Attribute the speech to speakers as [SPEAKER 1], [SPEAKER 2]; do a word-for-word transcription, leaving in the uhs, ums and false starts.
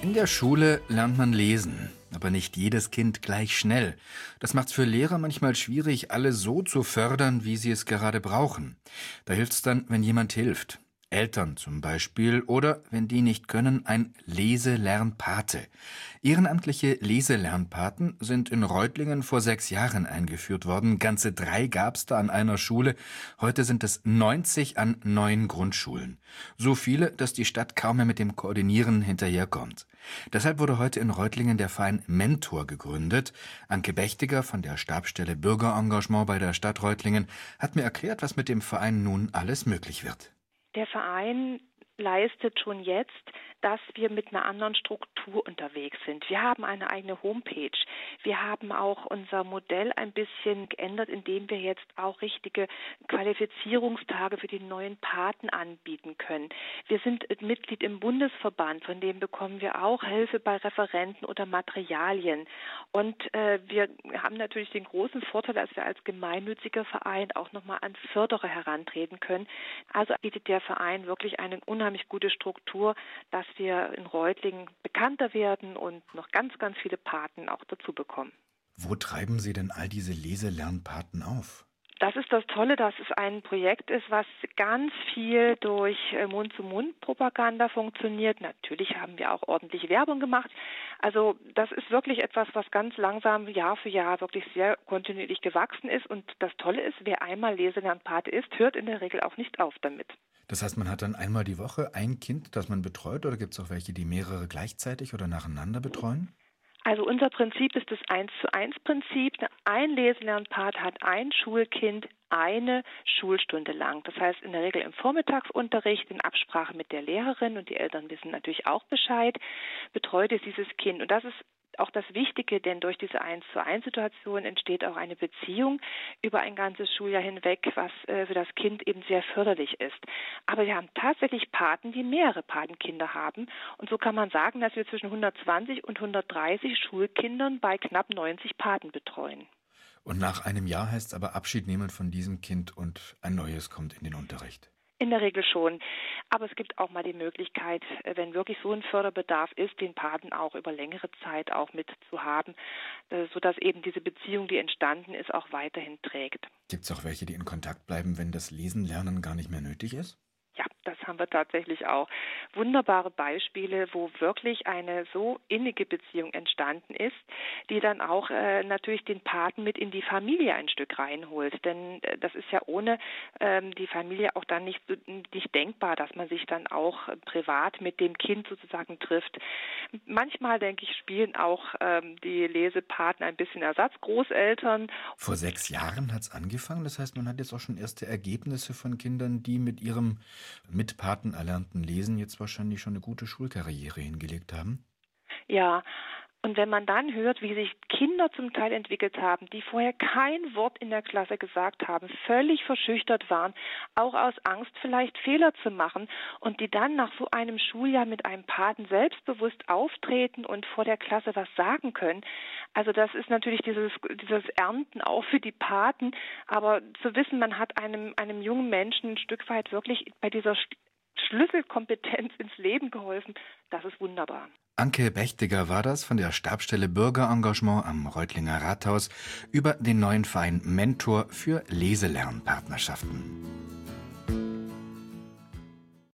[SPEAKER 1] In der Schule lernt man lesen, aber nicht jedes Kind gleich schnell. Das macht's für Lehrer manchmal schwierig, alle so zu fördern, wie sie es gerade brauchen. Da hilft's dann, wenn jemand hilft. Eltern zum Beispiel oder, wenn die nicht können, ein Leselernpate. Ehrenamtliche Leselernpaten sind in Reutlingen vor sechs Jahren eingeführt worden. Ganze drei gab's da an einer Schule. Heute sind es neunzig an neun Grundschulen. So viele, dass die Stadt kaum mehr mit dem Koordinieren hinterherkommt. Deshalb wurde heute in Reutlingen der Verein Mentor gegründet. Anke Bechtiger von der Stabsstelle Bürgerengagement bei der Stadt Reutlingen hat mir erklärt, was mit dem Verein nun alles möglich wird.
[SPEAKER 2] Der Verein leistet schon jetzt, dass wir mit einer anderen Struktur unterwegs sind. Wir haben eine eigene Homepage. Wir haben auch unser Modell ein bisschen geändert, indem wir jetzt auch richtige Qualifizierungstage für die neuen Paten anbieten können. Wir sind Mitglied im Bundesverband, von dem bekommen wir auch Hilfe bei Referenten oder Materialien. Und äh, wir haben natürlich den großen Vorteil, dass wir als gemeinnütziger Verein auch nochmal an Förderer herantreten können. Also bietet der Verein wirklich eine unheimlich gute Struktur, dass wir in Reutlingen bekannter werden und noch ganz, ganz viele Paten auch dazu bekommen.
[SPEAKER 1] Wo treiben Sie denn all diese Leselernpaten auf?
[SPEAKER 2] Das ist das Tolle, dass es ein Projekt ist, was ganz viel durch Mund-zu-Mund-Propaganda funktioniert. Natürlich haben wir auch ordentlich Werbung gemacht. Also das ist wirklich etwas, was ganz langsam Jahr für Jahr wirklich sehr kontinuierlich gewachsen ist. Und das Tolle ist, wer einmal Leselernpate ist, hört in der Regel auch nicht auf damit.
[SPEAKER 1] Das heißt, man hat dann einmal die Woche ein Kind, das man betreut, oder gibt es auch welche, die mehrere gleichzeitig oder nacheinander betreuen?
[SPEAKER 2] Also unser Prinzip ist das eins zu eins Prinzip. Ein Leselernpate hat ein Schulkind eine Schulstunde lang. Das heißt in der Regel im Vormittagsunterricht, in Absprache mit der Lehrerin, und die Eltern wissen natürlich auch Bescheid, betreut es dieses Kind. Und das ist auch das Wichtige, denn durch diese eins zu eins Situation entsteht auch eine Beziehung über ein ganzes Schuljahr hinweg, was äh, für das Kind eben sehr förderlich ist. Aber wir haben tatsächlich Paten, die mehrere Patenkinder haben. Und so kann man sagen, dass wir zwischen hundertzwanzig und hundertdreißig Schulkindern bei knapp neunzig Paten betreuen.
[SPEAKER 1] Und nach einem Jahr heißt es aber Abschied nehmen von diesem Kind und ein neues kommt in den Unterricht.
[SPEAKER 2] In der Regel schon. Aber es gibt auch mal die Möglichkeit, wenn wirklich so ein Förderbedarf ist, den Paten auch über längere Zeit auch mit zu haben, sodass eben diese Beziehung, die entstanden ist, auch weiterhin trägt.
[SPEAKER 1] Gibt es auch welche, die in Kontakt bleiben, wenn das Lesen, Lernen gar nicht mehr nötig ist?
[SPEAKER 2] Ja, das haben wir tatsächlich auch. Wunderbare Beispiele, wo wirklich eine so innige Beziehung entstanden ist, die dann auch äh, natürlich den Paten mit in die Familie ein Stück reinholt. Denn äh, das ist ja ohne ähm, die Familie auch dann nicht, nicht denkbar, dass man sich dann auch äh, privat mit dem Kind sozusagen trifft. Manchmal, denke ich, spielen auch ähm, die Lesepaten ein bisschen Ersatzgroßeltern.
[SPEAKER 1] Vor sechs Jahren hat es angefangen. Das heißt, man hat jetzt auch schon erste Ergebnisse von Kindern, die mit ihrem mit Paten erlernten Lesen jetzt wahrscheinlich schon eine gute Schulkarriere hingelegt haben?
[SPEAKER 2] Ja, und wenn man dann hört, wie sich Kinder zum Teil entwickelt haben, die vorher kein Wort in der Klasse gesagt haben, völlig verschüchtert waren, auch aus Angst vielleicht Fehler zu machen, und die dann nach so einem Schuljahr mit einem Paten selbstbewusst auftreten und vor der Klasse was sagen können. Also das ist natürlich dieses, dieses Ernten auch für die Paten, aber zu wissen, man hat einem, einem jungen Menschen ein Stück weit wirklich bei dieser Schlüsselkompetenz ins Leben geholfen, das ist wunderbar.
[SPEAKER 1] Anke Bechtiger war das von der Stabsstelle Bürgerengagement am Reutlinger Rathaus über den neuen Verein Mentor für Leselernpartnerschaften.